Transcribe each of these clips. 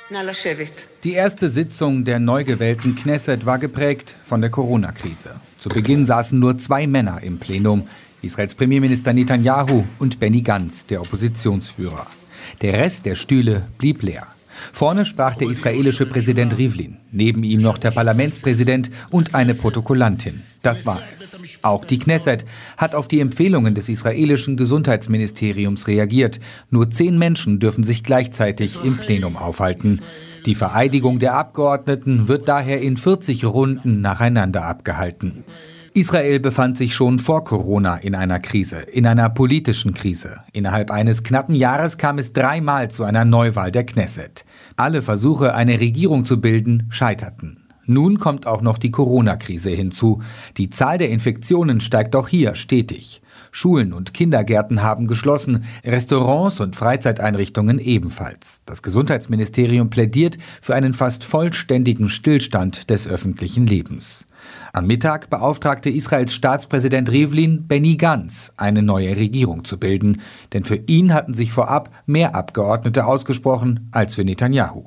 Die erste Sitzung der neu gewählten Knesset war geprägt von der Corona-Krise. Zu Beginn saßen nur 2 Männer im Plenum, Israels Premierminister Netanyahu und Benny Gantz, der Oppositionsführer. Der Rest der Stühle blieb leer. Vorne sprach der israelische Präsident Rivlin, neben ihm noch der Parlamentspräsident und eine Protokollantin. Das war es. Auch die Knesset hat auf die Empfehlungen des israelischen Gesundheitsministeriums reagiert. Nur 10 Menschen dürfen sich gleichzeitig im Plenum aufhalten. Die Vereidigung der Abgeordneten wird daher in 40 Runden nacheinander abgehalten. Israel befand sich schon vor Corona in einer Krise, in einer politischen Krise. Innerhalb eines knappen Jahres kam es 3-mal zu einer Neuwahl der Knesset. Alle Versuche, eine Regierung zu bilden, scheiterten. Nun kommt auch noch die Corona-Krise hinzu. Die Zahl der Infektionen steigt auch hier stetig. Schulen und Kindergärten haben geschlossen, Restaurants und Freizeiteinrichtungen ebenfalls. Das Gesundheitsministerium plädiert für einen fast vollständigen Stillstand des öffentlichen Lebens. Am Mittag beauftragte Israels Staatspräsident Rivlin Benny Gantz, eine neue Regierung zu bilden. Denn für ihn hatten sich vorab mehr Abgeordnete ausgesprochen als für Netanyahu.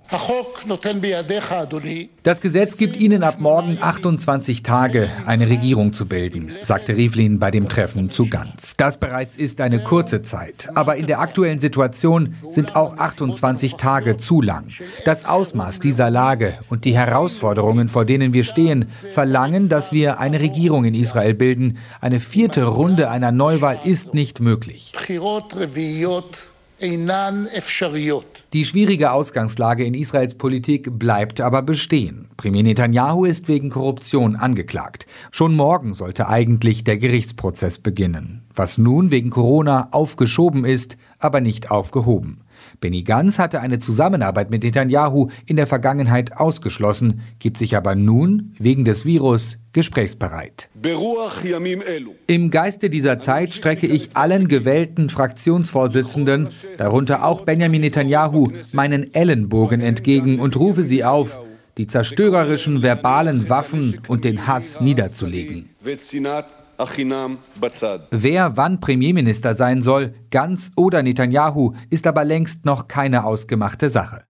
Das Gesetz gibt Ihnen ab morgen 28 Tage, eine Regierung zu bilden, sagte Rivlin bei dem Treffen zu Gantz. Das bereits ist eine kurze Zeit. Aber in der aktuellen Situation sind auch 28 Tage zu lang. Das Ausmaß dieser Lage und die Herausforderungen, vor denen wir stehen, verlangen, dass wir eine Regierung in Israel bilden. Eine 4. Runde einer Neuwahl ist nicht möglich. Die schwierige Ausgangslage in Israels Politik bleibt aber bestehen. Premier Netanyahu ist wegen Korruption angeklagt. Schon morgen sollte eigentlich der Gerichtsprozess beginnen. Was nun wegen Corona aufgeschoben ist, aber nicht aufgehoben. Benny Gantz hatte eine Zusammenarbeit mit Netanyahu in der Vergangenheit ausgeschlossen, gibt sich aber nun wegen des Virus gesprächsbereit. Im Geiste dieser Zeit strecke ich allen gewählten Fraktionsvorsitzenden, darunter auch Benjamin Netanyahu, meinen Ellenbogen entgegen und rufe sie auf, die zerstörerischen verbalen Waffen und den Hass niederzulegen. Wer wann Premierminister sein soll, Gantz oder Netanyahu, ist aber längst noch keine ausgemachte Sache.